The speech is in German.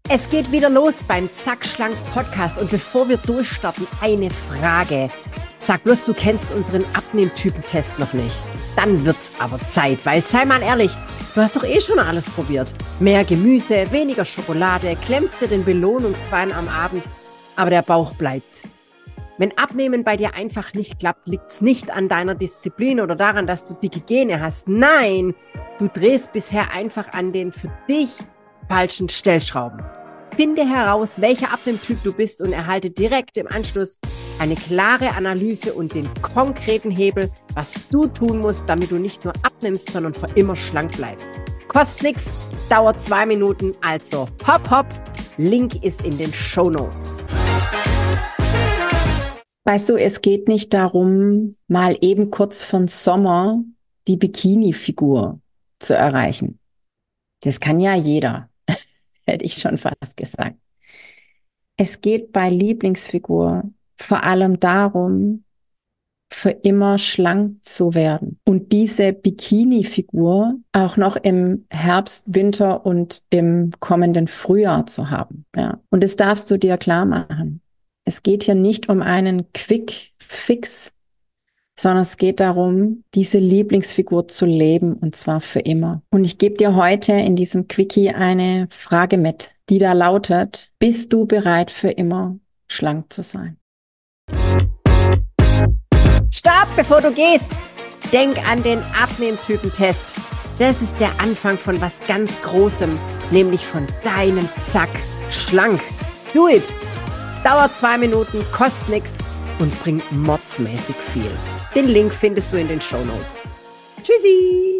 Es geht wieder los beim Zack Schlank Podcast und bevor wir durchstarten, eine Frage. Sag bloß, du kennst unseren Abnehmtypentest noch nicht. Dann wird's aber Zeit, weil, sei mal ehrlich, du hast doch eh schon alles probiert. Mehr Gemüse, weniger Schokolade, klemmst dir den Belohnungswein am Abend, aber der Bauch bleibt. Wenn Abnehmen bei dir einfach nicht klappt, liegt's nicht an deiner Disziplin oder daran, dass du dicke Gene hast. Nein, du drehst bisher einfach an den für dich falschen Stellschrauben. Finde heraus, welcher Abnehmtyp du bist und erhalte direkt im Anschluss eine klare Analyse und den konkreten Hebel, was du tun musst, damit du nicht nur abnimmst, sondern für immer schlank bleibst. Kostet nichts, dauert 2 Minuten, also hopp hopp, Link ist in den Shownotes. Weißt du, es geht nicht darum, mal eben kurz von Sommer die Bikini-Figur zu erreichen. Das kann ja jeder, hätte ich schon fast gesagt. Es geht bei Lieblingsfigur vor allem darum, für immer schlank zu werden und diese Bikini-Figur auch noch im Herbst, Winter und im kommenden Frühjahr zu haben. Ja. Und das darfst du dir klar machen. Es geht hier nicht um einen Quick Fix, sondern es geht darum, diese Lieblingsfigur zu leben und zwar für immer. Und ich gebe dir heute in diesem Quickie eine Frage mit, die da lautet: Bist du bereit für immer schlank zu sein? Stopp, bevor du gehst! Denk an den Abnehmtypentest. Das ist der Anfang von was ganz Großem, nämlich von deinem Zack Schlank. Do it! Dauert 2 Minuten, kostet nichts und bringt mordsmäßig viel. Den Link findest du in den Shownotes. Tschüssi!